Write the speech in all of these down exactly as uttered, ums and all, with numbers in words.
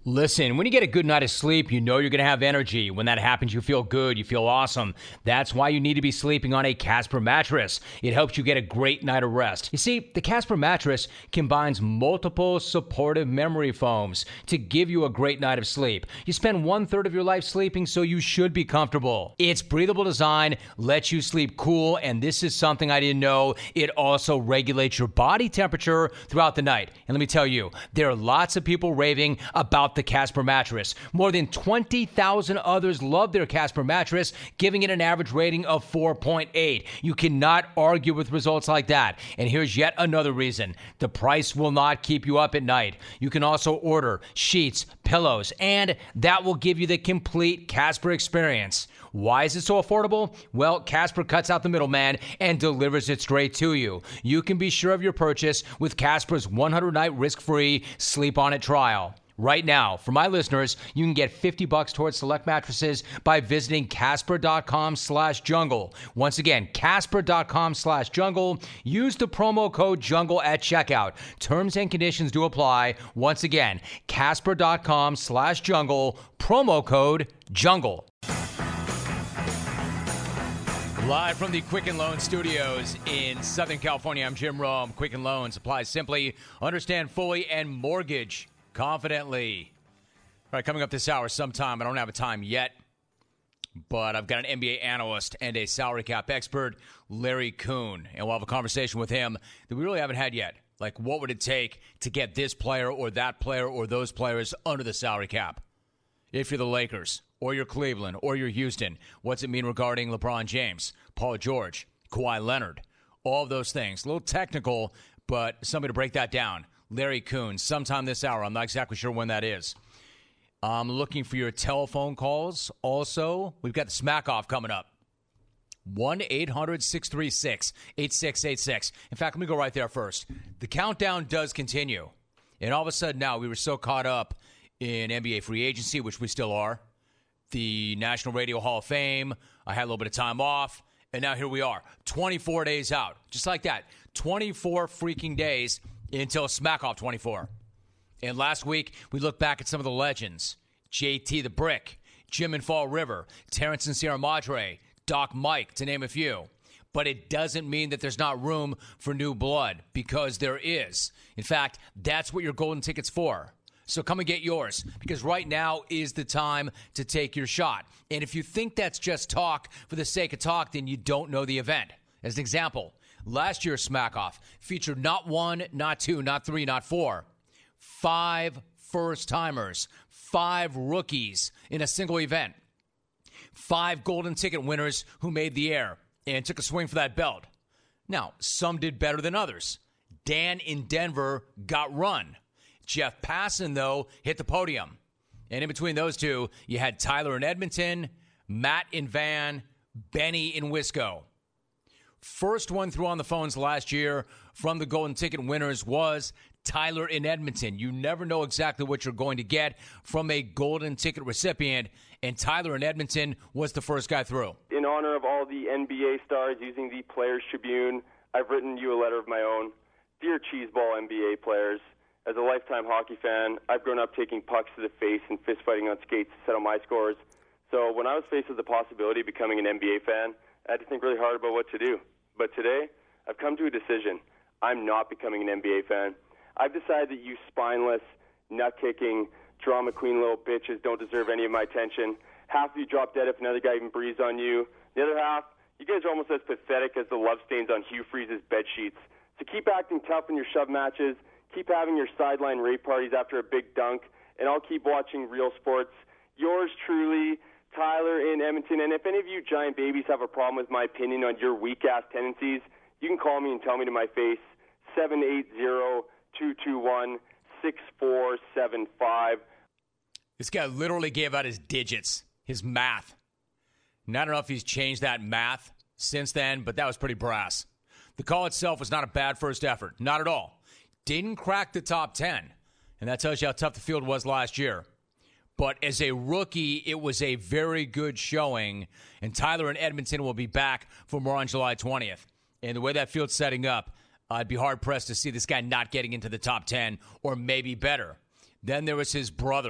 Listen, when you get a good night of sleep, you know you're going to have energy. When that happens, you feel good, you feel awesome. That's why you need to be sleeping on a Casper mattress. It helps you get a great night of rest. You see, the Casper mattress combines multiple supportive memory foams to give you a great night of sleep. You spend one third of your life sleeping, so you should be comfortable. Its breathable design lets you sleep cool, and this is something I didn't know. It also regulates your body temperature throughout the night. And let me tell you, there are lots of people raving about the Casper mattress. More than twenty thousand others love their Casper mattress, giving it an average rating of four point eight. You cannot argue with results like that. And here's yet another reason. The price will not keep you up at night. You can also order sheets, pillows, and that will give you the complete Casper experience. Why is it so affordable? Well, Casper cuts out the middleman and delivers it straight to you. You can be sure of your purchase with Casper's one hundred night risk-free Sleep On It trial. Right now, for my listeners, you can get fifty bucks towards select mattresses by visiting casper.com slash jungle. Once again, casper.com slash jungle. Use the promo code jungle at checkout. Terms and conditions do apply. Once again, casper.com slash jungle. Promo code jungle. Live from the Quicken Loans studios in Southern California, I'm Jim Rome. Quicken Loans applies simply, understand fully, and mortgage confidently. All right, coming up this hour sometime, I don't have a time yet, but I've got an N B A analyst and a salary cap expert, Larry Kuhn, and we'll have a conversation with him that we really haven't had yet. Like, what would it take to get this player or that player or those players under the salary cap? If you're the Lakers, or you're Cleveland, or you're Houston, what's it mean regarding LeBron James, Paul George, Kawhi Leonard, all of those things? A little technical, but somebody to break that down. Larry Kuhn, sometime this hour. I'm not exactly sure when that is. I'm looking for your telephone calls. Also, we've got the Smack Off coming up. one eight hundred six three six eight six eight six. In fact, let me go right there first. The countdown does continue. And all of a sudden now, we were so caught up in N B A free agency, which we still are, the National Radio Hall of Fame. I had a little bit of time off. And now here we are, twenty-four days out. Just like that. twenty-four freaking days until Smack Off twenty-four. And last week, we looked back at some of the legends. J T the Brick, Jim and Fall River, Terrence and Sierra Madre, Doc Mike, to name a few. But it doesn't mean that there's not room for new blood, because there is. In fact, that's what your golden ticket's for. So come and get yours, because right now is the time to take your shot. And if you think that's just talk for the sake of talk, then you don't know the event. As an example, last year's Smack Off featured not one, not two, not three, not four. Five first-timers, five rookies in a single event. Five golden ticket winners who made the air and took a swing for that belt. Now, some did better than others. Dan in Denver got run. Jeff Passan, though, hit the podium. And in between those two, you had Tyler in Edmonton, Matt in Van, Benny in Wisco. First one through on the phones last year from the golden ticket winners was Tyler in Edmonton. You never know exactly what you're going to get from a golden ticket recipient, and Tyler in Edmonton was the first guy through. In honor of all the N B A stars using the Players Tribune, I've written you a letter of my own. Dear Cheeseball N B A players, as a lifetime hockey fan, I've grown up taking pucks to the face and fist-fighting on skates to settle my scores. So when I was faced with the possibility of becoming an N B A fan, I had to think really hard about what to do. But today, I've come to a decision. I'm not becoming an N B A fan. I've decided that you spineless, nut-kicking, drama queen little bitches don't deserve any of my attention. Half of you drop dead if another guy even breathes on you. The other half, you guys are almost as pathetic as the love stains on Hugh Freeze's bed sheets. So keep acting tough in your shove matches, keep having your sideline rape parties after a big dunk, and I'll keep watching real sports. Yours truly, Tyler in Edmonton. And if any of you giant babies have a problem with my opinion on your weak-ass tendencies, you can call me and tell me to my face, seven eight zero, two two one, six four seven five. This guy literally gave out his digits, his math. And I don't know if he's changed that math since then, but that was pretty brass. The call itself was not a bad first effort. Not at all. Didn't crack the top ten. And that tells you how tough the field was last year. But as a rookie, it was a very good showing. And Tyler in Edmonton will be back for more on July twentieth. And the way that field's setting up, I'd be hard-pressed to see this guy not getting into the top ten or maybe better. Then there was his brother,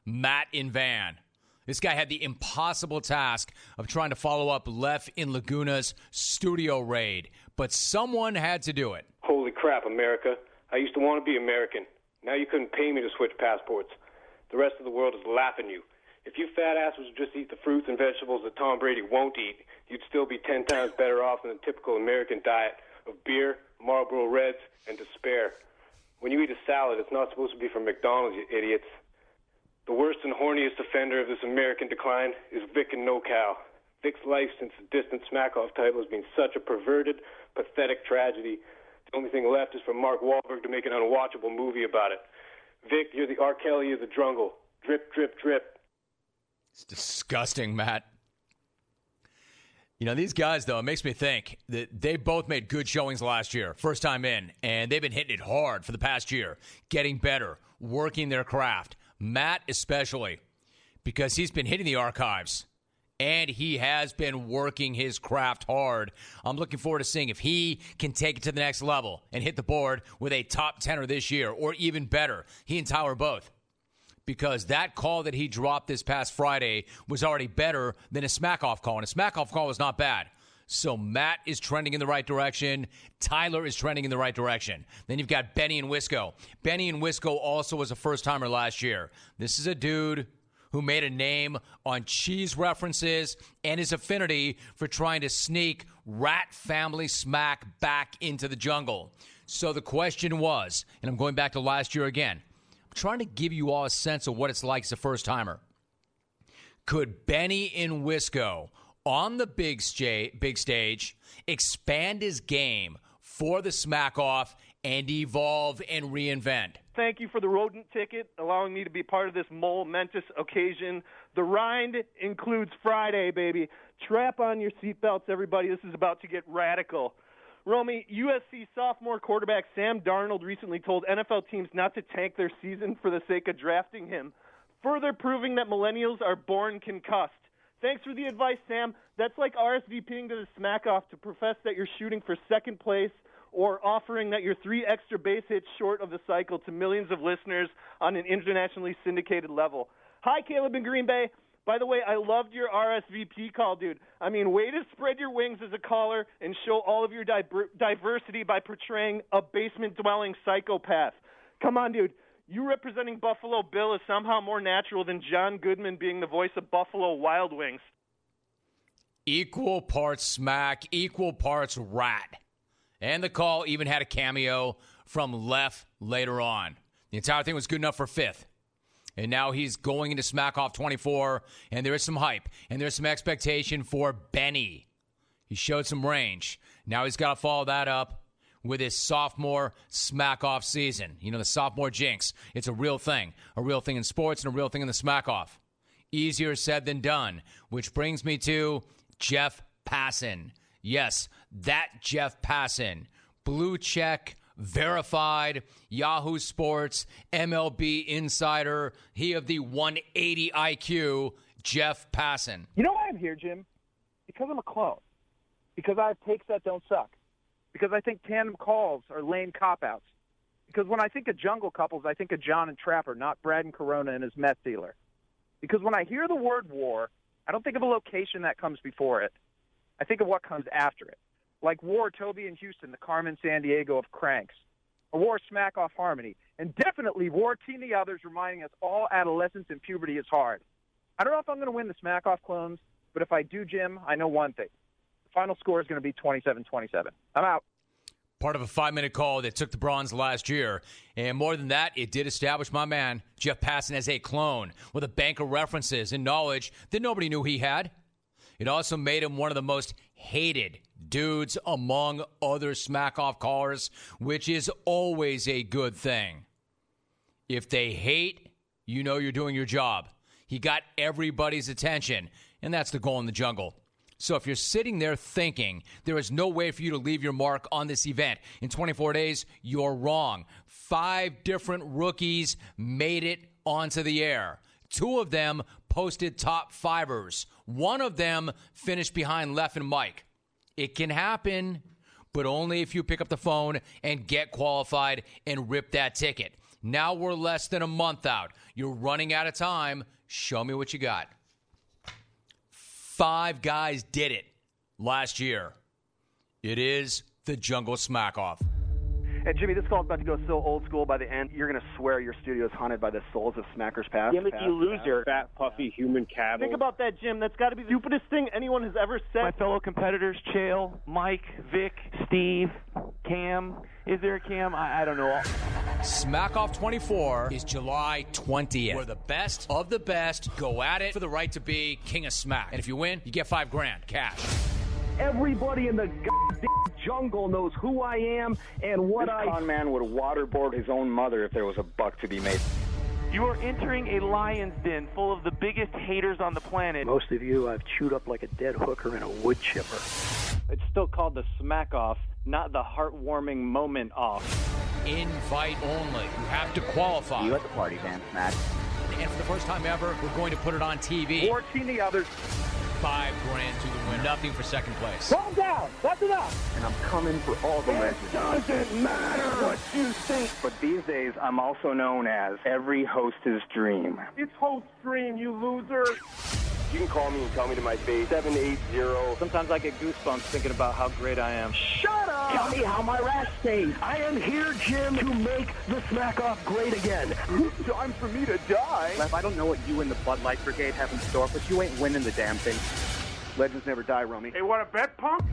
Matt in Van. This guy had the impossible task of trying to follow up Lef in Laguna's studio raid, but someone had to do it. Holy crap, America. I used to want to be American. Now you couldn't pay me to switch passports. The rest of the world is laughing you. If you fat asses would just eat the fruits and vegetables that Tom Brady won't eat, you'd still be ten times better off than the typical American diet of beer, Marlboro Reds, and despair. When you eat a salad, it's not supposed to be from McDonald's, you idiots. The worst and horniest offender of this American decline is Vic and NoCal. Vic's life since the distant Smack-Off title has been such a perverted, pathetic tragedy. The only thing left is for Mark Wahlberg to make an unwatchable movie about it. Vic, you're the R. Kelly of the jungle. Drip, drip, drip. It's disgusting, Matt. You know, these guys, though, it makes me think that they both made good showings last year, first time in, and they've been hitting it hard for the past year, getting better, working their craft. Matt especially, because he's been hitting the archives, and he has been working his craft hard. I'm looking forward to seeing if he can take it to the next level and hit the board with a top tenner this year, or even better. He and Tyler both. Because that call that he dropped this past Friday was already better than a smack-off call, and a smack-off call was not bad. So Matt is trending in the right direction. Tyler is trending in the right direction. Then you've got Benny and Wisco. Benny and Wisco also was a first-timer last year. This is a dude who made a name on cheese references and his affinity for trying to sneak Rat Family Smack back into the jungle. So the question was, and I'm going back to last year again, trying to give you all a sense of what it's like as a first-timer. Could Benny and Wisco, on the big, sta- big stage, expand his game for the smack-off and evolve and reinvent? Thank you for the rodent ticket, allowing me to be part of this momentous occasion. The rind includes Friday, baby. Strap on your seatbelts, everybody. This is about to get radical. Romy, U S C sophomore quarterback Sam Darnold recently told N F L teams not to tank their season for the sake of drafting him, further proving that millennials are born concussed. Thanks for the advice, Sam. That's like RSVPing to the Smack-Off to profess that you're shooting for second place or offering that you're three extra base hits short of the cycle to millions of listeners on an internationally syndicated level. Hi, Caleb in Green Bay. By the way, I loved your R S V P call, dude. I mean, way to spread your wings as a caller and show all of your di- diversity by portraying a basement-dwelling psychopath. Come on, dude. You representing Buffalo Bill is somehow more natural than John Goodman being the voice of Buffalo Wild Wings. Equal parts smack, equal parts rat. And the call even had a cameo from Lef later on. The entire thing was good enough for fifth. And now he's going into Smack-Off twenty-four, and there is some hype, and there's some expectation for Benny. He showed some range. Now he's got to follow that up with his sophomore Smack-Off season. You know, the sophomore jinx. It's a real thing. A real thing in sports and a real thing in the Smack-Off. Easier said than done, which brings me to Jeff Passan. Yes, that Jeff Passan. Blue check, verified, Yahoo Sports, M L B insider. He of the one eighty I Q, Jeff Passan. You know why I'm here, Jim? Because I'm a clone. Because I have takes that don't suck. Because I think tandem calls are lame cop-outs. Because when I think of jungle couples, I think of John and Trapper, not Brad and Corona and his meth dealer. Because when I hear the word war, I don't think of a location that comes before it. I think of what comes after it. Like War, Toby and Houston, the Carmen San Diego of cranks. A War, Smack-Off Harmony. And definitely War, Team the Others, reminding us all adolescence and puberty is hard. I don't know if I'm going to win the Smack-Off clones, but if I do, Jim, I know one thing. The final score is going to be twenty-seven twenty-seven. I'm out. Part of a five-minute call that took the bronze last year. And more than that, it did establish my man, Jeff Passan, as a clone with a bank of references and knowledge that nobody knew he had. It also made him one of the most hated dudes among other Smack-Off callers, which is always a good thing. If they hate, you know you're doing your job. He got everybody's attention, and that's the goal in the jungle. So if you're sitting there thinking there is no way for you to leave your mark on this event in twenty-four days, you're wrong. Five different rookies made it onto the air. Two of them posted top fivers. One of them finished behind Lef and Mike. It can happen, but only if you pick up the phone and get qualified and rip that ticket. Now we're less than a month out. You're running out of time. Show me what you got. Five guys did it last year. It is the Jungle Smack-Off. And Jimmy, this call's about to go so old school by the end, you're going to swear your studio is haunted by the souls of Smackers past. Gimmicky past, loser, past. fat, puffy human cattle. Think about that, Jim. That's got to be the stupidest thing anyone has ever said. My fellow competitors, Chael, Mike, Vic, Steve, Cam. Is there a Cam? I, I don't know. Smack-Off twenty-four is July twentieth, where the best of the best go at it for the right to be King of Smack. And if you win, you get five grand cash. Everybody in the goddamn jungle knows who I am and what this I... This con man would waterboard his own mother if there was a buck to be made. You are entering a lion's den full of the biggest haters on the planet. Most of you I've chewed up like a dead hooker in a wood chipper. It's still called the Smack-Off, not the heartwarming moment off. Invite only. You have to qualify. You at the party, Dan Smack. And for the first time ever, we're going to put it on T V. fourteen the others. Five grand to the winner. Nothing for second place. Calm down. That's enough. And I'm coming for all the legends. It doesn't matter what you think. But these days, I'm also known as every host's dream. It's host dream, you loser. You can call me and tell me to my face, seven eight zero. Sometimes I get goosebumps thinking about how great I am. Shut up! Tell me how my rash stays. I am here, Jim, to make the Smack-Off great again. Time for me to die. I don't know what you and the Bud Light Brigade have in store, but you ain't winning the damn thing. Legends never die, Romy. Hey, want to bet, punk?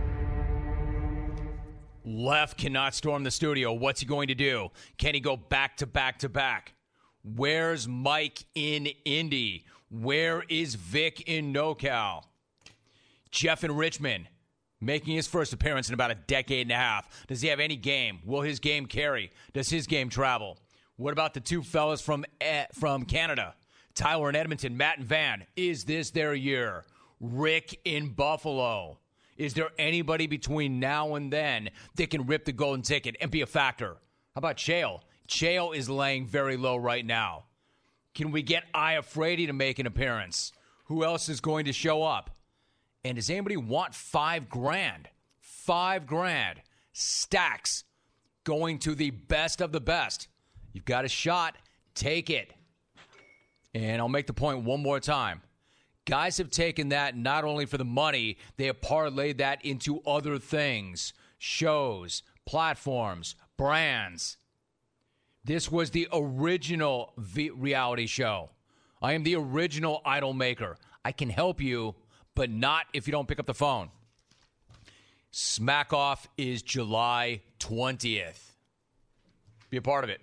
Left cannot storm the studio. What's he going to do? Can he go back to back to back? Where's Mike in Indy? Where is Vic in NoCal? Jeff in Richmond, making his first appearance in about a decade and a half. Does he have any game? Will his game carry? Does his game travel? What about the two fellas from eh, from Canada? Tyler in Edmonton, Matt and Van. Is this their year? Rick in Buffalo. Is there anybody between now and then that can rip the golden ticket and be a factor? How about Chael? Chael is laying very low right now. Can we get Iafredi to make an appearance? Who else is going to show up? And does anybody want five grand? Five grand. Stacks going to the best of the best. You've got a shot. Take it. And I'll make the point one more time. Guys have taken that not only for the money, they have parlayed that into other things. Shows, platforms, brands. This was the original v- reality show. I am the original idol maker. I can help you, but not if you don't pick up the phone. Smack Off is July twentieth. Be a part of it.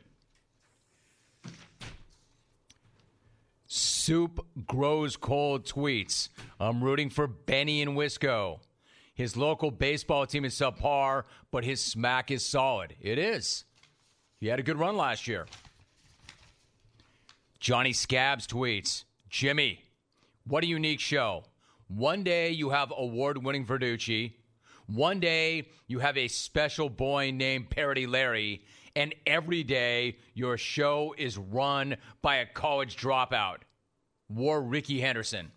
Soup Grows Cold tweets. I'm rooting for Benny in Wisco. His local baseball team is subpar, but his smack is solid. It is. He had a good run last year. Johnny Scabs tweets, Jimmy, what a unique show. One day you have award-winning Verducci. One day you have a special boy named Parody Larry. And every day your show is run by a college dropout. War Ricky Henderson.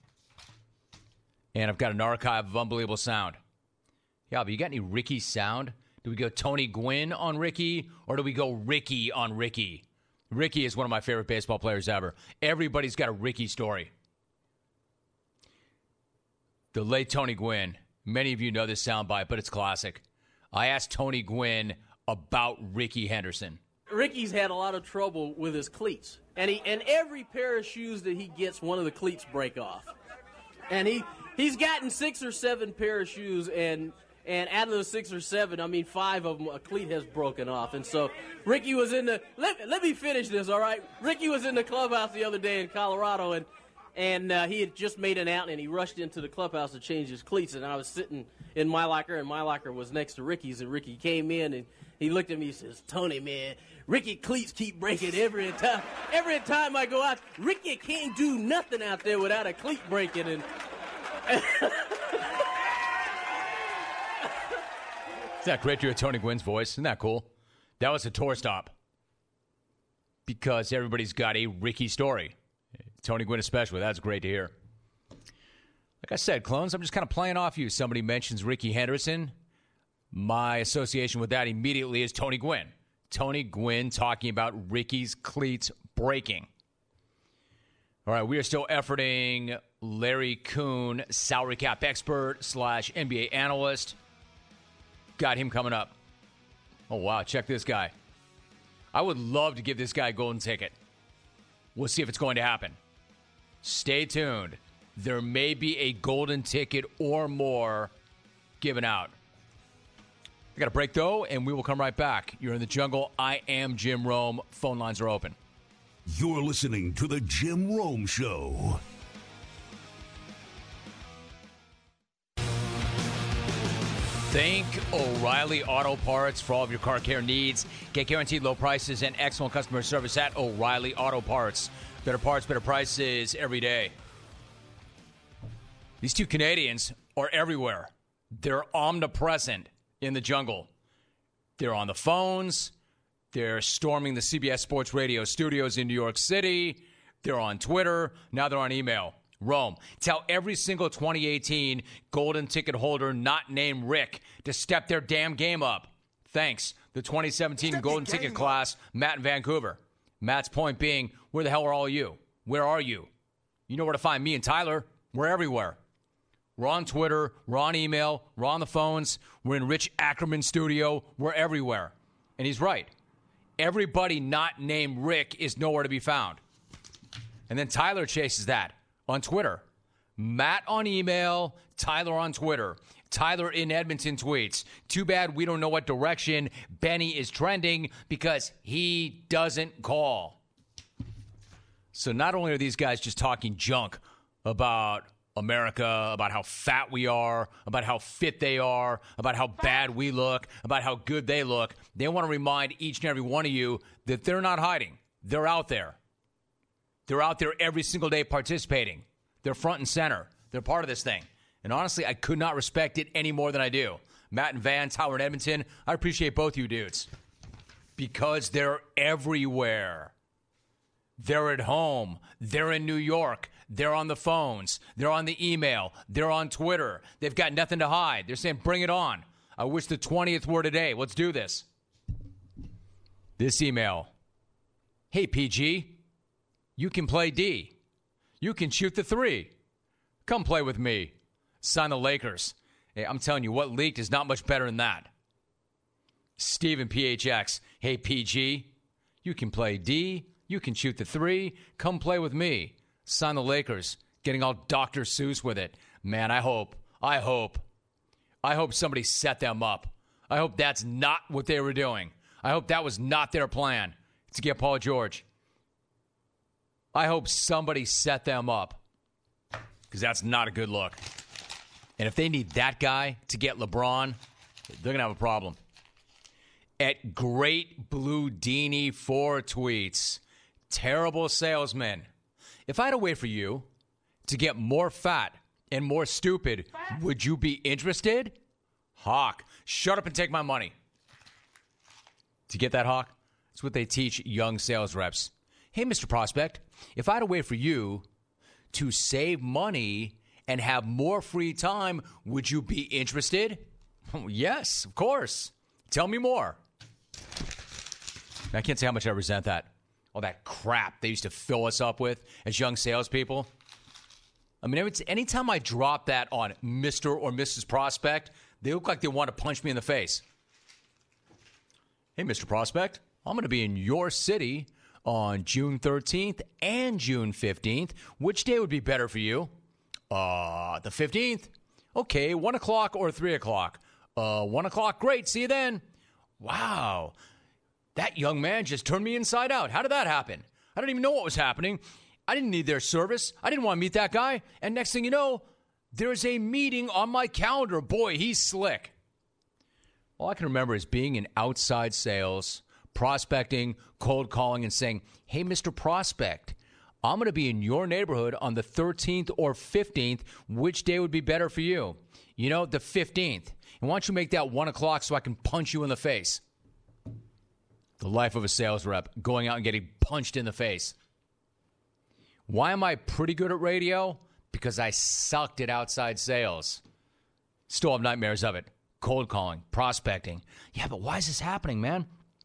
And I've got an archive of unbelievable sound. Yeah, but you got any Ricky sound? Do we go Tony Gwynn on Ricky, or do we go Ricky on Ricky? Ricky is one of my favorite baseball players ever. Everybody's got a Ricky story. The late Tony Gwynn. Many of you know this soundbite, but it's classic. I asked Tony Gwynn about Ricky Henderson. Ricky's had a lot of trouble with his cleats. And he and every pair of shoes that he gets, one of the cleats break off. And he, he's gotten six or seven pair of shoes, and... And out of those six or seven, I mean, five of them, a cleat has broken off. And so Ricky was in the, let, let me finish this, all right? Ricky was in the clubhouse the other day in Colorado, and and uh, he had just made an out, and he rushed into the clubhouse to change his cleats. And I was sitting in my locker, and my locker was next to Ricky's. And Ricky came in, and he looked at me and says, Tony, man, Ricky cleats keep breaking every time. Every time I go out, Ricky can't do nothing out there without a cleat breaking. And Isn't that great to hear Tony Gwynn's voice? Isn't that cool? That was a tour stop. Because everybody's got a Ricky story. Tony Gwynn especially. That's great to hear. Like I said, clones, I'm just kind of playing off you. Somebody mentions Ricky Henderson. My association with that immediately is Tony Gwynn. Tony Gwynn talking about Ricky's cleats breaking. All right, we are still efforting Larry Kuhn, salary cap expert slash N B A analyst. Got him coming up. Oh, wow, check this guy. I would love to give this guy a golden ticket. We'll see if it's going to happen. Stay tuned. There may be a golden ticket or more given out. I got a break, though, and we will come right back. You're in the jungle. I am Jim Rome. Phone lines are open. You're listening to The Jim Rome Show. Think O'Reilly Auto Parts for all of your car care needs. Get guaranteed low prices and excellent customer service at O'Reilly Auto Parts. Better parts, better prices every day. These two Canadians are everywhere. They're omnipresent in the jungle. They're on the phones. They're storming the C B S Sports Radio studios in New York City. They're on Twitter. Now they're on email. Rome, tell every single twenty eighteen golden ticket holder not named Rick to step their damn game up. Thanks. The twenty seventeen step golden ticket class, Matt in Vancouver. Matt's point being, where the hell are all you? Where are you? You know where to find me and Tyler. We're everywhere. We're on Twitter. We're on email. We're on the phones. We're in Rich Ackerman's studio. We're everywhere. And he's right. Everybody not named Rick is nowhere to be found. And then Tyler chases that on Twitter. Matt on email, Tyler on Twitter. Tyler in Edmonton tweets, too bad we don't know what direction Benny is trending because he doesn't call. So not only are these guys just talking junk about America, about how fat we are, about how fit they are, about how bad we look, about how good they look, they want to remind each and every one of you that they're not hiding. They're out there. They're out there every single day participating. They're front and center. They're part of this thing. And honestly, I could not respect it any more than I do. Matt and Van, Tyler and Edmonton, I appreciate both you dudes. Because they're everywhere. They're at home. They're in New York. They're on the phones. They're on the email. They're on Twitter. They've got nothing to hide. They're saying, bring it on. I wish the twentieth were today. Let's do this. This email. Hey, P G. You can play D. You can shoot the three. Come play with me. Sign the Lakers. Hey, I'm telling you, what leaked is not much better than that. Steven P H X. Hey, P G. You can play D. You can shoot the three. Come play with me. Sign the Lakers. Getting all Doctor Seuss with it. Man, I hope, I hope, I hope somebody set them up. I hope that's not what they were doing. I hope that was not their plan to get Paul George. I hope somebody set them up because that's not a good look. And if they need that guy to get LeBron, they're going to have a problem. At Great Blue Dini four tweets, terrible salesman. If I had a way for you to get more fat and more stupid, would you be interested? Hawk, shut up and take my money. To get that, Hawk, that's what they teach young sales reps. Hey, Mister Prospect, if I had a way for you to save money and have more free time, would you be interested? Oh, yes, of course. Tell me more. I can't say how much I resent that. All that crap they used to fill us up with as young salespeople. I mean, every, anytime I drop that on Mister or Missus Prospect, they look like they want to punch me in the face. Hey, Mister Prospect, I'm going to be in your city on June thirteenth and June fifteenth. Which day would be better for you? Uh, the fifteenth. Okay, one o'clock or three o'clock? Uh, one o'clock. Great. See you then. Wow. That young man just turned me inside out. How did that happen? I didn't even know what was happening. I didn't need their service. I didn't want to meet that guy. And next thing you know, there's a meeting on my calendar. Boy, he's slick. All I can remember is being in outside sales, prospecting, cold calling, and saying, hey, Mister Prospect, I'm going to be in your neighborhood on the thirteenth or fifteenth. Which day would be better for you? You know, the fifteenth. And why don't you make that one o'clock so I can punch you in the face? The life of a sales rep, going out and getting punched in the face. Why am I pretty good at radio? Because I sucked at outside sales. Still have nightmares of it. Cold calling, prospecting. Yeah, but why is this happening, man?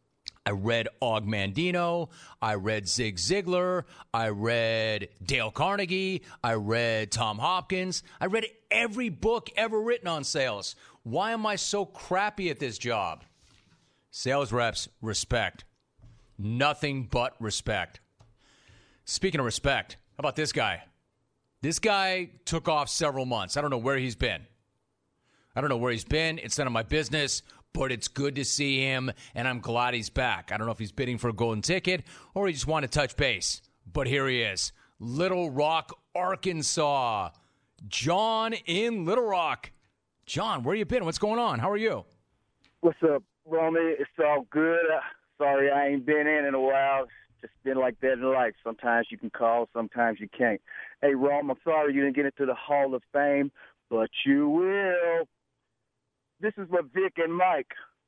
I read Og Mandino. I read Zig Ziglar. I read Dale Carnegie. I read Tom Hopkins. I read every book ever written on sales. Why am I so crappy at this job? Sales reps, respect. Nothing but respect. Speaking of respect, how about this guy? This guy took off several months. I don't know where he's been. I don't know where he's been. It's none of my business. But it's good to see him, and I'm glad he's back. I don't know if he's bidding for a golden ticket or he just wanted to touch base. But here he is, Little Rock, Arkansas. John in Little Rock. John, where you been? What's going on? How are you? What's up, Romy? It's all good. Uh, sorry I ain't been in in a while. It's just been like that in life. Sometimes you can call, sometimes you can't. Hey, Rom, I'm sorry you didn't get into the Hall of Fame, but you will. This is for Vic and Mike.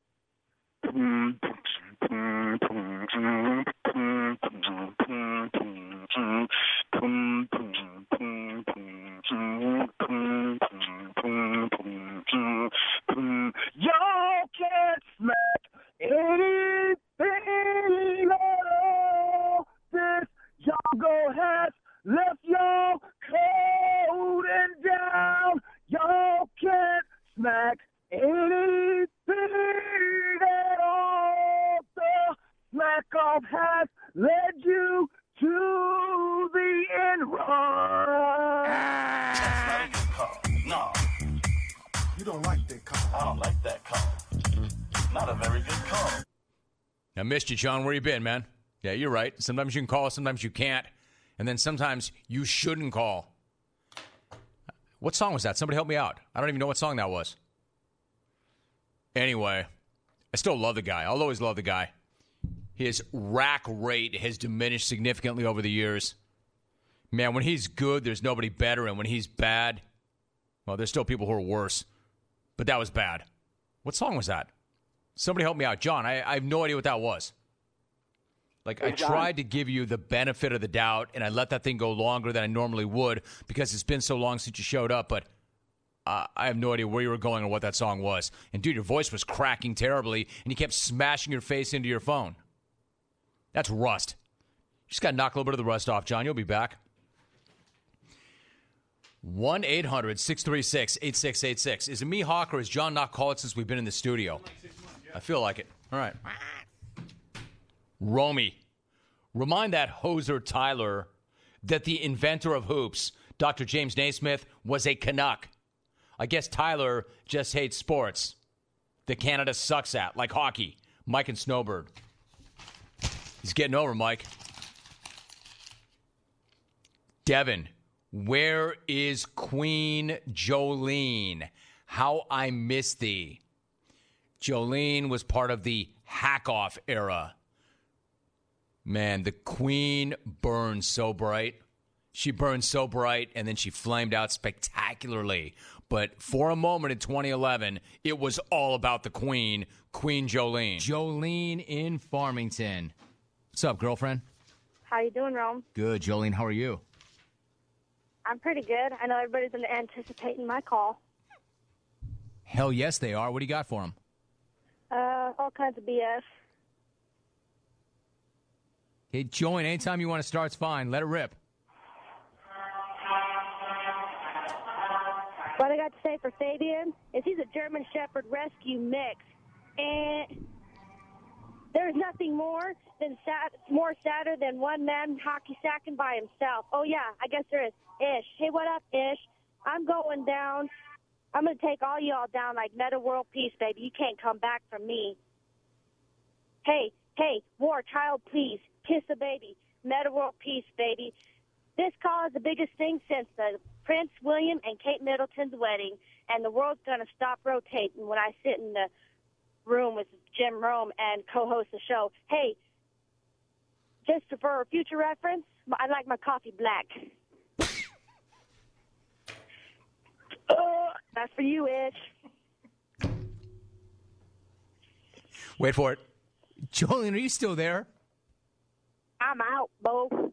Y'all can't smack anything at all. This Yago has left y'all cold and down. Y'all can't smack anything at all. The smack off has led you to the end run. That's not a good call. No. You don't like that call. I don't like that call. Not a very good call. I missed you, John. Where you been, man? Yeah, you're right. Sometimes you can call, sometimes you can't. And then sometimes you shouldn't call. What song was that? Somebody help me out. I don't even know what song that was. Anyway, I still love the guy. I'll always love the guy. His rack rate has diminished significantly over the years. Man, when he's good, there's nobody better. And when he's bad, well, there's still people who are worse. But that was bad. What song was that? Somebody help me out. John, I, I have no idea what that was. Like, I tried to give you the benefit of the doubt, and I let that thing go longer than I normally would because it's been so long since you showed up, but uh, I have no idea where you were going or what that song was. And, dude, your voice was cracking terribly, and you kept smashing your face into your phone. That's rust. You just got to knock a little bit of the rust off, John. You'll be back. one eight hundred six three six eight six eight six. Is it me, Hawk, or has John not called since we've been in the studio? I feel like it. All right. Romy, remind that hoser Tyler that the inventor of hoops, Doctor James Naismith, was a Canuck. I guess Tyler just hates sports that Canada sucks at, like hockey. Mike and Snowbird. He's getting over, Mike. Devin, where is Queen Jolene? How I miss thee. Jolene was part of the hack-off era. Man, the Queen burned so bright. She burned so bright, and then she flamed out spectacularly. But for a moment in twenty eleven, it was all about the Queen, Queen Jolene. Jolene in Farmington. What's up, girlfriend? How you doing, Rome? Good, Jolene. How are you? I'm pretty good. I know everybody's been anticipating my call. Hell yes, they are. What do you got for them? Uh, all kinds of B S. Hey, join anytime you want to start. It's fine. Let it rip. What I got to say for Fabian is he's a German Shepherd rescue mix. And there's nothing more than sad, more sadder than one man hockey sacking by himself. Oh, yeah, I guess there is. Ish. Hey, what up, Ish? I'm going down. I'm going to take all y'all down like Meta World Peace, baby. You can't come back from me. Hey, hey, war, child, please. Kiss a baby. Meta World Peace, baby. This call is the biggest thing since the Prince William and Kate Middleton's wedding, and the world's going to stop rotating when I sit in the room with Jim Rome and co-host the show. Hey, just for future reference, I like my coffee black. uh, that's for you, Ish. Wait for it. Jolene, are you still there? I'm out, Bo.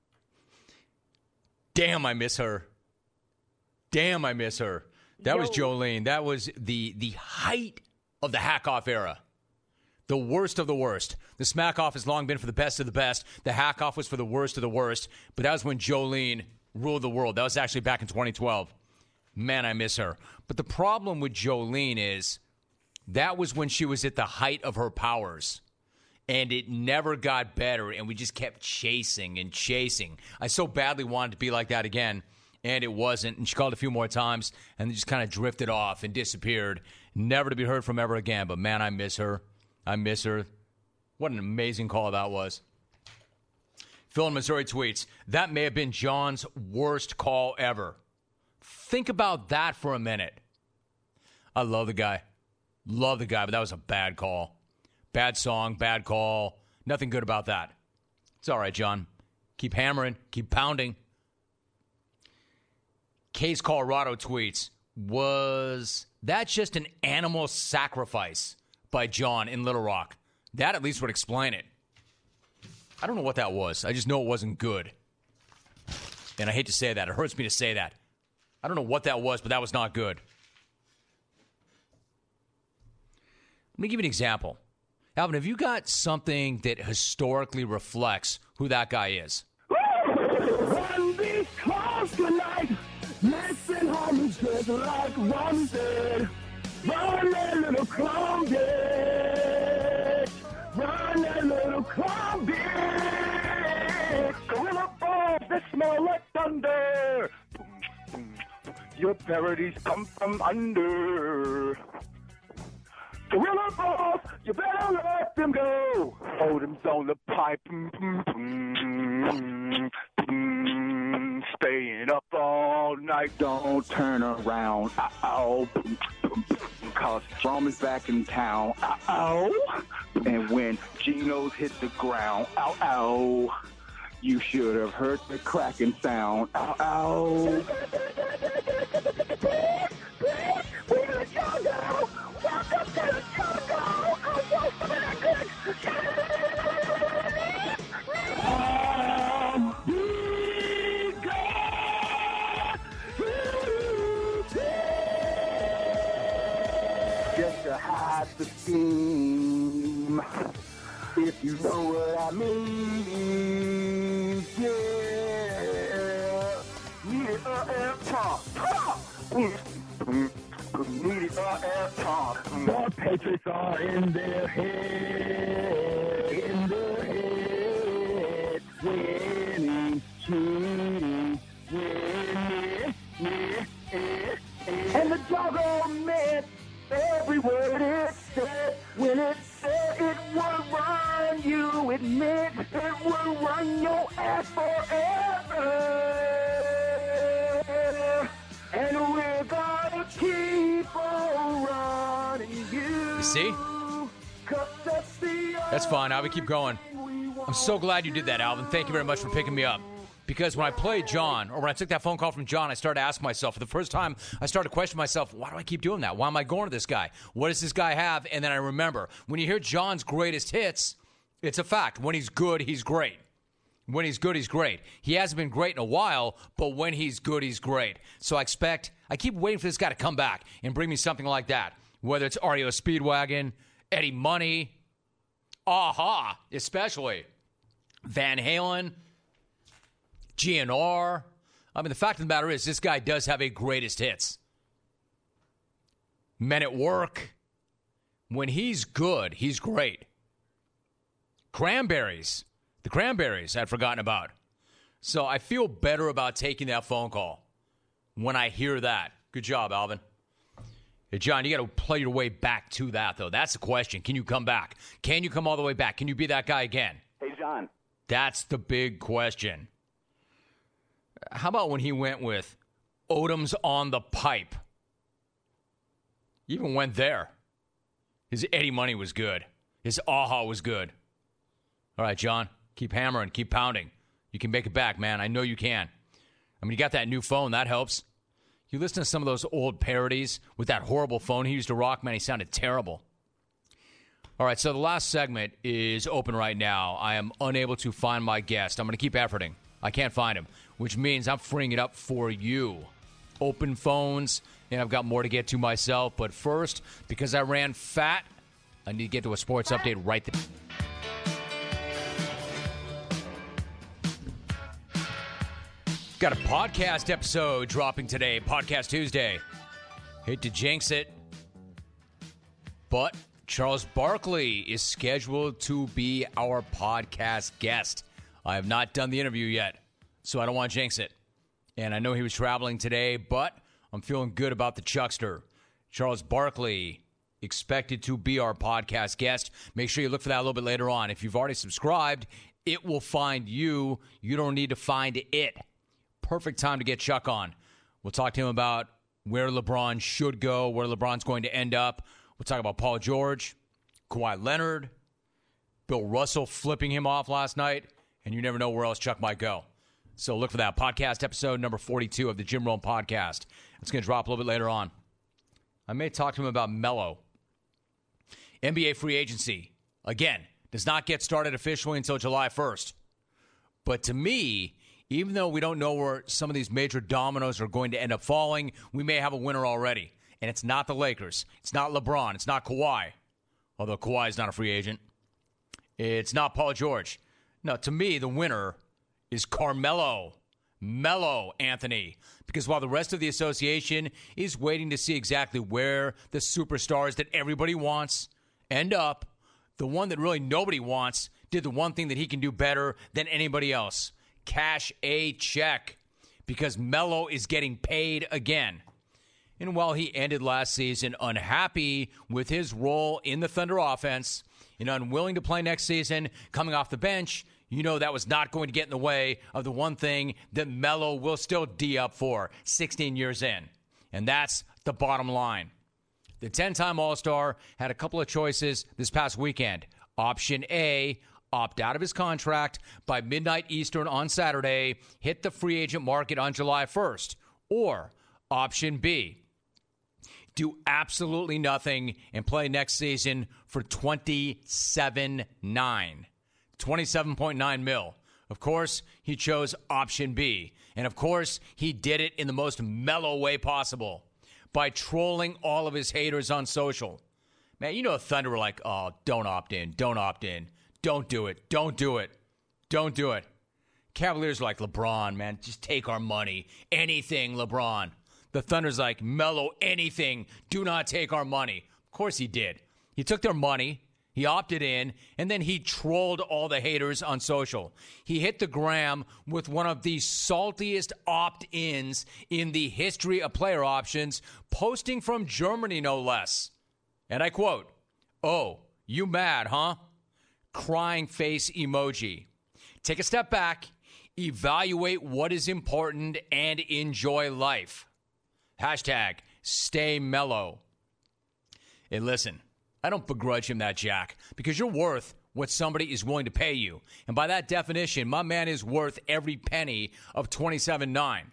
Damn, I miss her. Damn, I miss her. That Yo. was Jolene. That was the the height of the hack-off era. The worst of the worst. The smack off has long been for the best of the best. The hack off was for the worst of the worst. But that was when Jolene ruled the world. That was actually back in twenty twelve. Man, I miss her. But the problem with Jolene is that was when she was at the height of her powers. And it never got better. And we just kept chasing and chasing. I so badly wanted to be like that again. And it wasn't. And she called a few more times. And then just kind of drifted off and disappeared. Never to be heard from ever again. But man, I miss her. I miss her. What an amazing call that was. Phil in Missouri tweets, that may have been John's worst call ever. Think about that for a minute. I love the guy. Love the guy, but that was a bad call. Bad song, bad call. Nothing good about that. It's all right, John. Keep hammering. Keep pounding. Case Colorado tweets, was that just an animal sacrifice by John in Little Rock? That at least would explain it. I don't know what that was. I just know it wasn't good. And I hate to say that. It hurts me to say that. I don't know what that was, but that was not good. Let me give you an example. Alvin, have you got something that historically reflects who that guy is? Run these cars tonight. Missing homies just like one dead. Run that little clown bitch. Run that little clown bitch. Gorilla balls that smell like thunder. Your parodies come from under. Gorilla balls, you better let them go. Odom's on the pipe. Staying up all night, don't turn around. Ow. Cause Rome is back in town. Ow. And when Geno's hit the ground, ow, ow. You should have heard the cracking sound. Ow, ow. We're the jungle. Welcome to the jungle. I'm so good. Um, big God. Just to hide the scheme. If you know what I mean, yeah. Need it or air talk. Need it or air talk. The Patriots are in their head, in their head. Winning, cheating, winning, yeah, yeah, yeah. And the doggo meant every word it said. When it said it would run you, it meant it would run your ass forever. And we're gonna keep on running you. You see? That's fine. I would keep going. I'm so glad you did that, Alvin. Thank you very much for picking me up. Because when I played John, or when I took that phone call from John, I started asking myself, for the first time, I started questioning myself, why do I keep doing that? Why am I going to this guy? What does this guy have? And then I remember, when you hear John's greatest hits, it's a fact. When he's good, he's great. When he's good, he's great. He hasn't been great in a while, but when he's good, he's great. So I expect, I keep waiting for this guy to come back and bring me something like that. Whether it's R E O Speedwagon, Eddie Money, Aha, especially, Van Halen, G N R. I mean, the fact of the matter is, this guy does have a greatest hits. Men at Work. When he's good, he's great. Cranberries. The Cranberries I'd forgotten about. So I feel better about taking that phone call when I hear that. Good job, Alvin. Hey, John, you got to play your way back to that, though. That's the question. Can you come back? Can you come all the way back? Can you be that guy again? Hey, John. That's the big question. How about when he went with Odom's on the pipe? He even went there. His Eddie Money was good. His Aha was good. All right, John, keep hammering, keep pounding. You can make it back, man. I know you can. I mean, you got that new phone. That helps. You listen to some of those old parodies with that horrible phone he used to rock, man, he sounded terrible. All right, so the last segment is open right now. I am unable to find my guest. I'm going to keep efforting. I can't find him, which means I'm freeing it up for you. Open phones, and I've got more to get to myself. But first, because I ran fat I need to get to a sports update right there. Got a podcast episode dropping today, Podcast Tuesday. Hate to jinx it, but Charles Barkley is scheduled to be our podcast guest. I have not done the interview yet, so I don't want to jinx it. And I know he was traveling today, but I'm feeling good about the Chuckster. Charles Barkley expected to be our podcast guest. Make sure you look for that a little bit later on. If you've already subscribed, it will find you. You don't need to find it. Perfect time to get Chuck on. We'll talk to him about where LeBron should go, where LeBron's going to end up. We'll talk about Paul George, Kawhi Leonard, Bill Russell flipping him off last night, and you never know where else Chuck might go. So look for that. Podcast episode number forty-two of the Jim Rome Podcast. It's going to drop a little bit later on. I may talk to him about Melo. N B A free agency, again, does not get started officially until July first. But to me, even though we don't know where some of these major dominoes are going to end up falling, we may have a winner already. And it's not the Lakers. It's not LeBron. It's not Kawhi. Although Kawhi is not a free agent. It's not Paul George. No, to me, the winner is Carmelo. Melo, Anthony. Because while the rest of the association is waiting to see exactly where the superstars that everybody wants end up, the one that really nobody wants did the one thing that he can do better than anybody else. Cash a check. Because Melo is getting paid again. And while he ended last season unhappy with his role in the Thunder offense and unwilling to play next season coming off the bench, you know that was not going to get in the way of the one thing that Melo will still D up for sixteen years in. And that's the bottom line. The ten-time All-Star had a couple of choices this past weekend. Option A, opt out of his contract by midnight Eastern on Saturday, hit the free agent market on July first. Or option B, do absolutely nothing and play next season for twenty-seven nine. twenty-seven point nine mil. Of course, he chose option B. And of course, he did it in the most mellow way possible by trolling all of his haters on social. Man, you know Thunder were like, oh, don't opt in, don't opt in. Don't do it, don't do it, don't do it. Cavaliers are like, LeBron, man, just take our money. Anything, LeBron. The Thunder's like, Melo, anything. Do not take our money. Of course he did. He took their money. He opted in, and then he trolled all the haters on social. He hit the gram with one of the saltiest opt-ins in the history of player options, posting from Germany, no less. And I quote, "Oh, you mad, huh?" Crying face emoji. Take a step back, evaluate what is important, and enjoy life. Hashtag stay mellow. Hey, listen, I don't begrudge him that jack because you're worth what somebody is willing to pay you. And by that definition, my man is worth every penny of twenty-seven nine.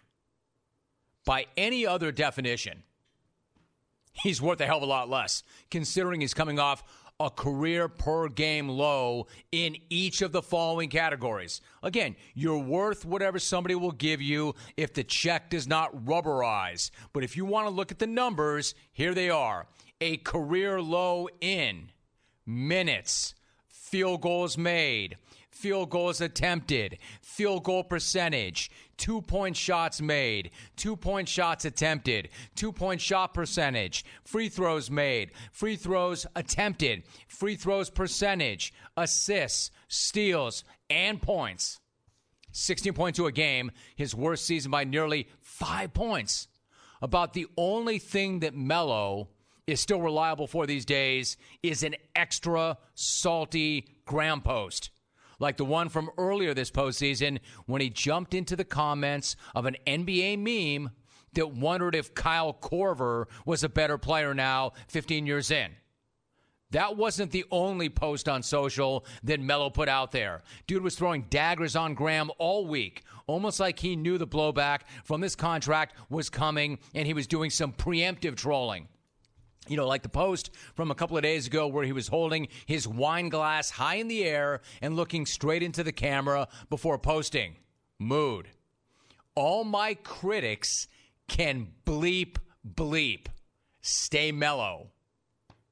By any other definition, he's worth a hell of a lot less, considering he's coming off a career per game low in each of the following categories. Again, you're worth whatever somebody will give you if the check does not rubberize. But if you want to look at the numbers, here they are. A career low in minutes, field goals made, field goals attempted, field goal percentage, two-point shots made, two-point shots attempted, two-point shot percentage, free throws made, free throws attempted, free throws percentage, assists, steals, and points. sixteen point two a game, his worst season by nearly five points. About the only thing that Melo is still reliable for these days is an extra salty gram post, like the one from earlier this postseason when he jumped into the comments of an N B A meme that wondered if Kyle Korver was a better player now fifteen years in. That wasn't the only post on social that Melo put out there. Dude was throwing daggers on Graham all week, almost like he knew the blowback from this contract was coming and he was doing some preemptive trolling. You know, like the post from a couple of days ago where he was holding his wine glass high in the air and looking straight into the camera before posting. Mood. All my critics can bleep bleep. Stay mellow.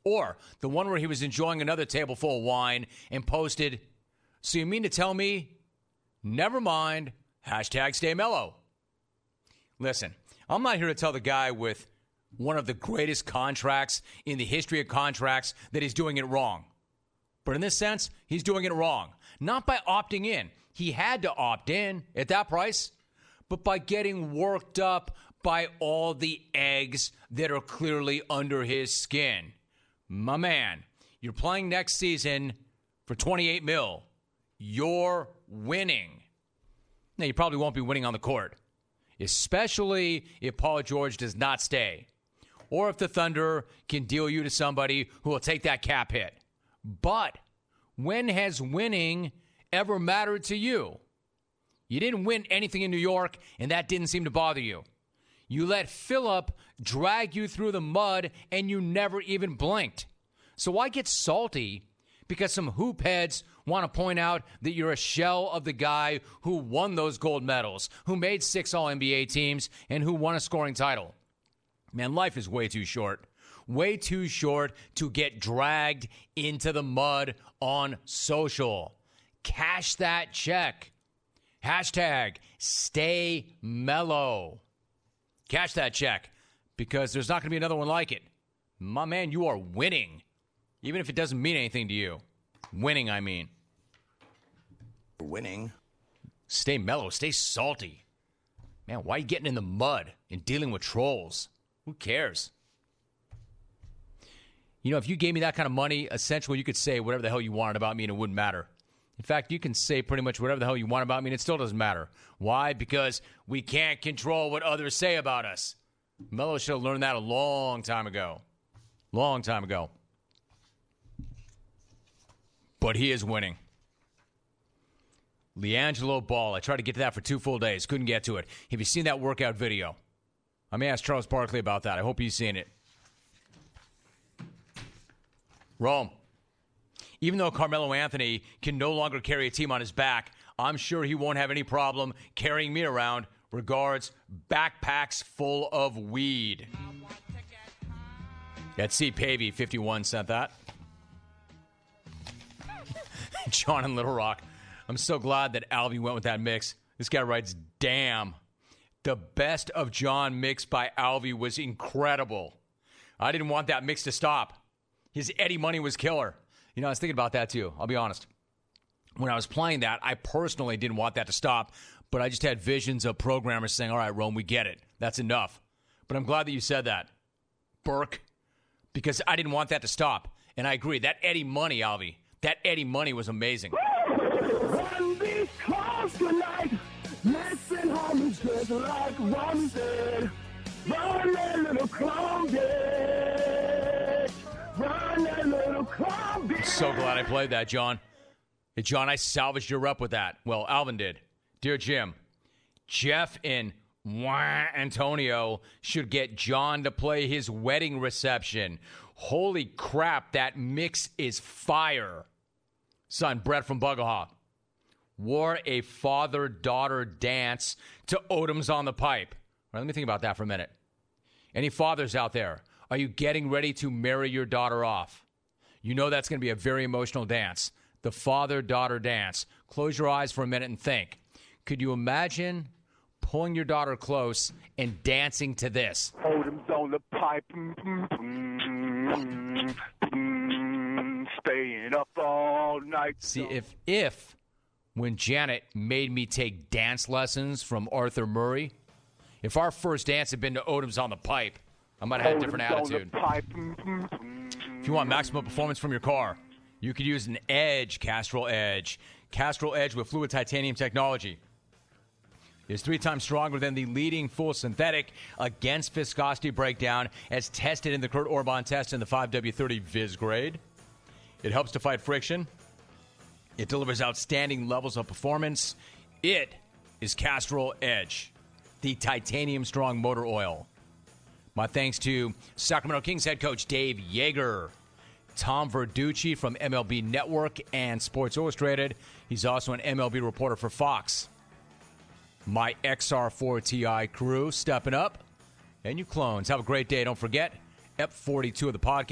Or the one where he was enjoying another table full of wine and posted, "So you mean to tell me, never mind, hashtag stay mellow." Listen, I'm not here to tell the guy with one of the greatest contracts in the history of contracts that he's doing it wrong. But in this sense, he's doing it wrong. Not by opting in. He had to opt in at that price, but by getting worked up by all the eggs that are clearly under his skin. My man, you're playing next season for twenty-eight mil. You're winning. Now, you probably won't be winning on the court, especially if Paul George does not stay, or if the Thunder can deal you to somebody who will take that cap hit. But when has winning ever mattered to you? You didn't win anything in New York, and that didn't seem to bother you. You let Phillip drag you through the mud, and you never even blinked. So why get salty because some hoop heads want to point out that you're a shell of the guy who won those gold medals, who made six All N B A teams, and who won a scoring title? Man, life is way too short. Way too short to get dragged into the mud on social. Cash that check. Hashtag stay mellow. Cash that check, because there's not going to be another one like it. My man, you are winning, even if it doesn't mean anything to you. Winning, I mean. Winning. Stay mellow. Stay salty. Man, why are you getting in the mud and dealing with trolls? Who cares? You know, if you gave me that kind of money, essentially you could say whatever the hell you wanted about me and it wouldn't matter. In fact, you can say pretty much whatever the hell you want about me and it still doesn't matter. Why? Because we can't control what others say about us. Melo should have learned that a long time ago. Long time ago. But he is winning. LiAngelo Ball. I tried to get to that for two full days. Couldn't get to it. Have you seen that workout video? I may ask Charles Barkley about that. I hope he's seen it. Rome. Even though Carmelo Anthony can no longer carry a team on his back, I'm sure he won't have any problem carrying me around. Regards, backpacks full of weed. That C. Pavey, fifty-one, sent that. John in Little Rock. I'm so glad that Alvy went with that mix. This guy writes, damn. The best of John mix by Alvy was incredible. I didn't want that mix to stop. His Eddie Money was killer. You know, I was thinking about that too, I'll be honest. When I was playing that, I personally didn't want that to stop, but I just had visions of programmers saying, all right, Rome, we get it. That's enough. But I'm glad that you said that, Burke, because I didn't want that to stop. And I agree. That Eddie Money, Alvy, that Eddie Money was amazing. One big close tonight, missing home just like one said. Run that little clown bitch. Run that little clown bitch. So glad I played that, John. Hey, John, I salvaged your rep with that. Well, Alvin did. Dear Jim, Jeff and Wah Antonio should get John to play his wedding reception. Holy crap, that mix is fire. Son, Brett from Bugahaw. Wore a father-daughter dance to Odom's on the Pipe. All right, let me think about that for a minute. Any fathers out there, are you getting ready to marry your daughter off? You know that's going to be a very emotional dance. The father-daughter dance. Close your eyes for a minute and think. Could you imagine pulling your daughter close and dancing to this? Odom's on the pipe. Mm, mm, mm, staying up all night. See, if if when Janet made me take dance lessons from Arthur Murray, if our first dance had been to Odom's on the Pipe, I might have had a different attitude. If you want maximum performance from your car, you could use an Edge, Castrol Edge. Castrol Edge with fluid titanium technology is three times stronger than the leading full synthetic against viscosity breakdown as tested in the Kurt Orban test in the five W thirty Viz grade. It helps to fight friction. It delivers outstanding levels of performance. It is Castrol Edge, the titanium strong motor oil. My thanks to Sacramento Kings head coach Dave Yeager, Tom Verducci from M L B Network and Sports Illustrated. He's also an M L B reporter for Fox. My X R four T I crew stepping up. And you clones, have a great day. Don't forget, E P forty-two of the podcast.